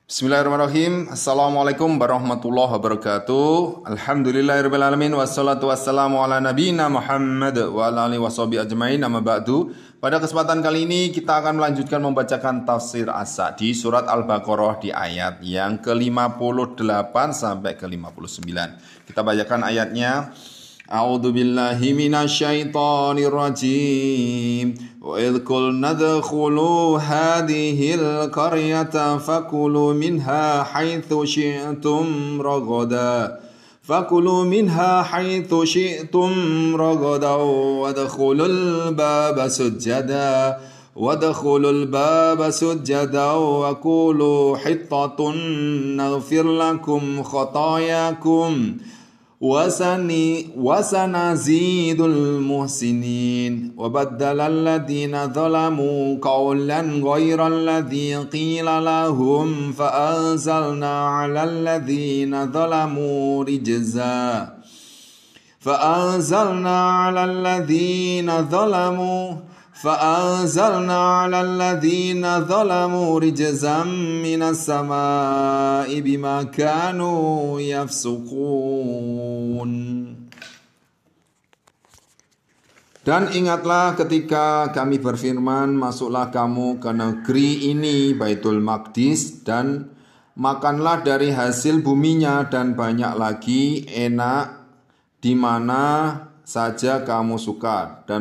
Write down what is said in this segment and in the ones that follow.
Bismillahirrahmanirrahim. Assalamualaikum warahmatullahi wabarakatuh. Alhamdulillahirrahmanirrahim. Wassalatu wassalamu ala nabiyina Muhammad wa ala alihi washabihi ajmain. Amma ba'du. Pada kesempatan kali ini kita akan melanjutkan membacakan tafsir As-Sa'di surat Al-Baqarah di ayat yang ke-58 sampai ke-59. Kita bacakan ayatnya. A'udzu billahi minasyaitonir rajim. Wa idh qulna dkhulu hadhil qaryata fakulu minha haitsu syi'tum ragada. Fakulu minha haitsu syi'tum ragada wadkhulul baba sujada. Wadkhulul baba sujada wa qulu hittatun naghfir lakum khatayakum. Wasanazidul muhsinin Wabaddalal ladhina zalamu qawlan ghairal ladhi qila lahum Fa'anzalna alal ladhina zalamu rijza Fa'anzalna alal ladhina rijzam minas sama'i bima kanu yafsukun. Dan ingatlah ketika kami berfirman, masuklah kamu ke negeri ini, Baitul Maqdis, dan makanlah dari hasil buminya, dan banyak lagi enak di mana saja kamu suka, dan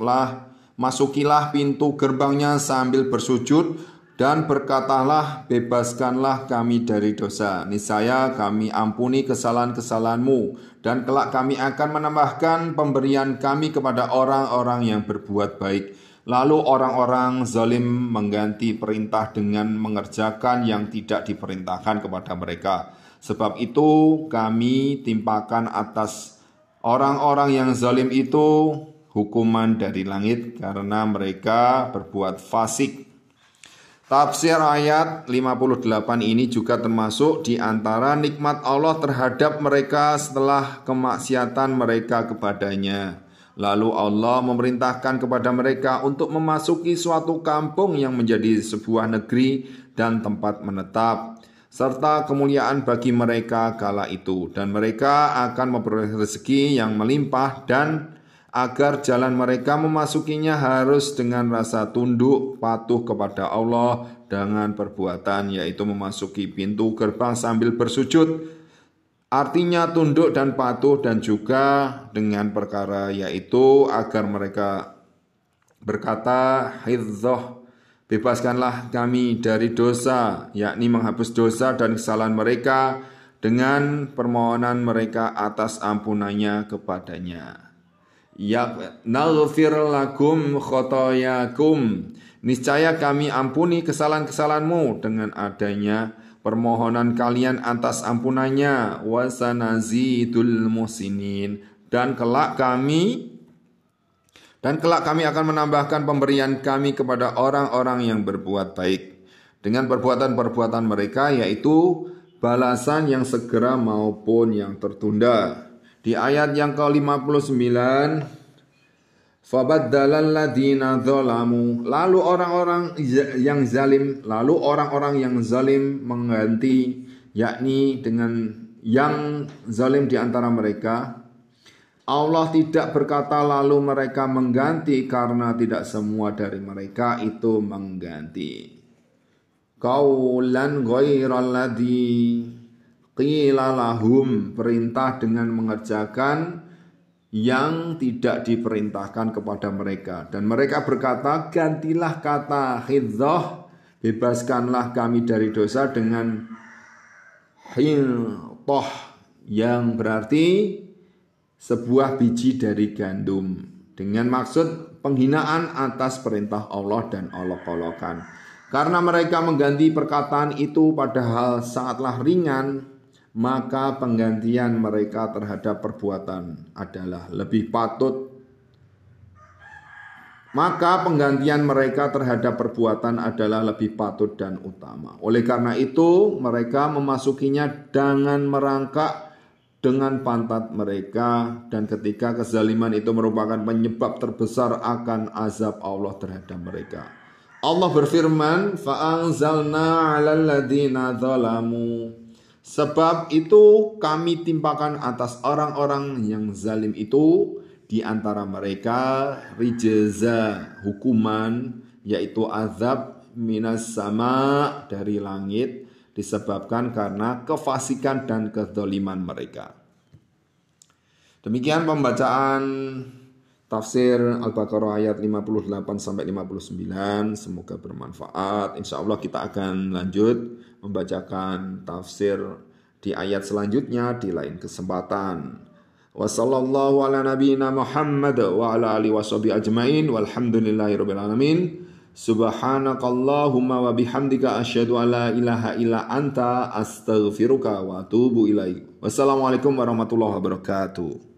masukilah pintu gerbangnya sambil bersujud dan berkatalah, bebaskanlah kami dari dosa. Niscaya kami ampuni kesalahan-kesalahanmu dan kelak kami akan menambahkan pemberian kami kepada orang-orang yang berbuat baik. Lalu orang-orang zalim mengganti perintah dengan mengerjakan yang tidak diperintahkan kepada mereka. Sebab itu kami timpakan atas orang-orang yang zalim itu hukuman dari langit karena mereka berbuat fasik. Tafsir ayat 58 ini juga termasuk di antara nikmat Allah terhadap mereka setelah kemaksiatan mereka kepadanya. Lalu Allah memerintahkan kepada mereka untuk memasuki suatu kampung yang menjadi sebuah negeri dan tempat menetap, serta kemuliaan bagi mereka kala itu. Dan mereka akan memperoleh rezeki yang melimpah, dan agar jalan mereka memasukinya harus dengan rasa tunduk patuh kepada Allah dengan perbuatan, yaitu memasuki pintu gerbang sambil bersujud. Artinya tunduk dan patuh, dan juga dengan perkara yaitu agar mereka berkata, hidzah, bebaskanlah kami dari dosa, yakni menghapus dosa dan kesalahan mereka dengan permohonan mereka atas ampunannya kepadanya. Ya naghfir lakum khotoyakum, niscaya kami ampuni kesalahan-kesalahanmu dengan adanya permohonan kalian atas ampunannya. Wasanazidul muhsinin, dan kelak kami akan menambahkan pemberian kami kepada orang-orang yang berbuat baik dengan perbuatan-perbuatan mereka, yaitu balasan yang segera maupun yang tertunda. Di ayat yang ke-59, fabaddalal ladina zalamu, lalu orang-orang yang zalim mengganti, yakni dengan yang zalim di antara mereka. Allah tidak berkata lalu mereka mengganti, karena tidak semua dari mereka itu mengganti. Qaulan ghairal ladzi qila lahum, perintah dengan mengerjakan yang tidak diperintahkan kepada mereka. Dan mereka berkata, gantilah kata hidzah, bebaskanlah kami dari dosa, dengan hintoh, yang berarti sebuah biji dari gandum, dengan maksud penghinaan atas perintah Allah dan olok-olokan. Karena mereka mengganti perkataan itu padahal sangatlah ringan, maka penggantian mereka terhadap perbuatan adalah lebih patut. Maka penggantian mereka terhadap perbuatan adalah lebih patut dan utama. Oleh karena itu, mereka memasukinya dengan merangkak dengan pantat mereka, dan ketika kezaliman itu merupakan penyebab terbesar akan azab Allah terhadap mereka. Allah berfirman, fa'anzalna 'alal ladzina zalamu. Sebab itu kami timpakan atas orang-orang yang zalim itu di antara mereka rijza, hukuman, yaitu azab minas sama, dari langit, disebabkan karena kefasikan dan kedzaliman mereka. Demikian pembacaan tafsir Al-Baqarah ayat 58 sampai 59. Semoga bermanfaat. Insya Allah kita akan lanjut membacakan tafsir di ayat selanjutnya di lain kesempatan. Wassallallahu ala nabiyyina Muhammad wa ala alihi washabihi ajmain walhamdulillahirabbil alamin. Subhanakallahumma wa bihamdika asyhadu an la ilaha illa anta astaghfiruka wa atubu ilaik. Wassalamualaikum warahmatullahi wabarakatuh.